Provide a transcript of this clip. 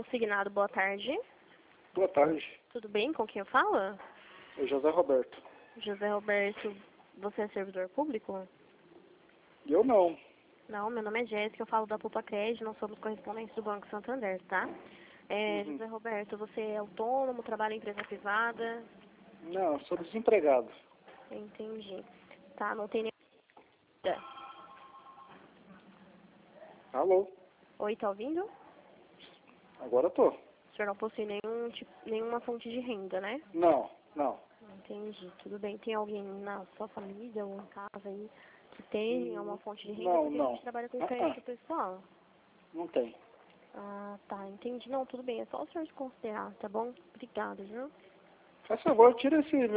Consignado, boa tarde. Boa tarde. Tudo bem? Com quem eu falo? É José Roberto. José Roberto, você é servidor público? Eu não. Não, meu nome é Jéssica, eu falo da Pupa Crédito, nós somos correspondentes do Banco Santander, tá? José Roberto, você é autônomo, trabalha em empresa privada? Não, sou desempregado. Entendi. Tá, não tem nem... Alô? Oi, tá ouvindo? Agora tô. O senhor não possui nenhuma fonte de renda, né? Não, não. Entendi, tudo bem. Tem alguém na sua família ou em casa aí que tenha uma fonte de renda? Não, Porque a não. gente trabalha com crédito pessoal. Não tem. Ah, tá, entendi. Não, tudo bem. É só o senhor considerar, tá bom? Obrigada, viu? Faz favor, tira esse